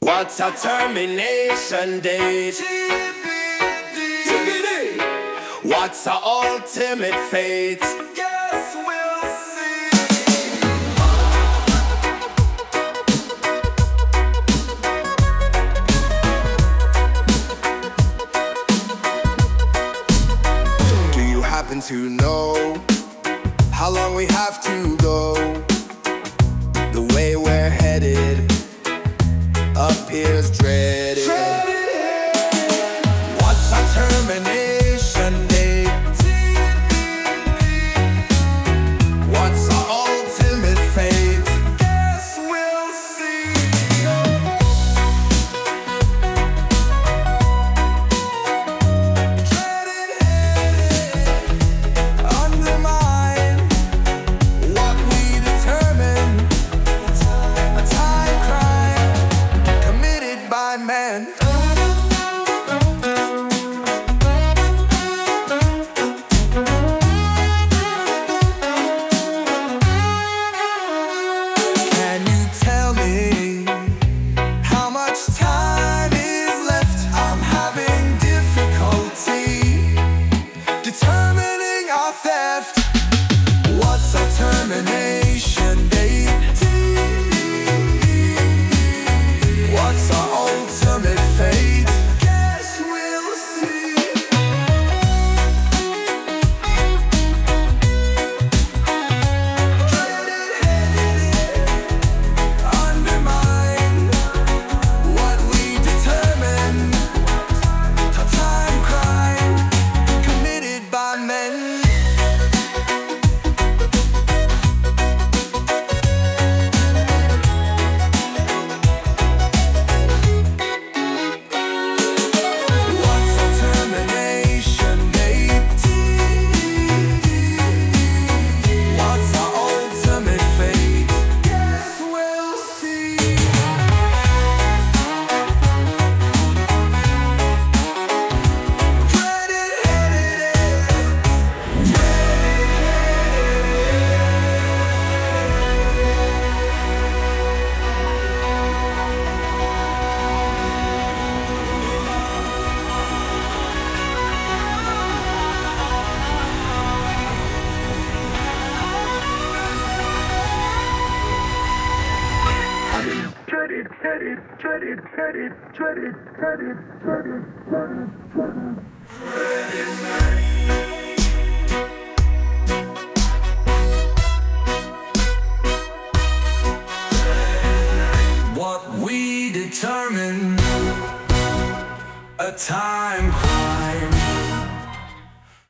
What's a termination date? TBD. What's our ultimate fate? Guess we'll see. Do you happen to know how long we have to go? The way we're headed appears dreaded. What's our termination date? What's our ultimate fate? Guess we'll see. Dreaded headed, undermine what we determine. A time crime committed by man. Can you tell me how much time is left? I'm having difficulty determining our theft. What's our termination date? What's our ultimate fate? Guess we'll see. Dreaded headed, undermine what we determine. A time crime committed by men. What's our termination date? What's our ultimate fate? Guess we'll see. Dreaded what we determine, a time crime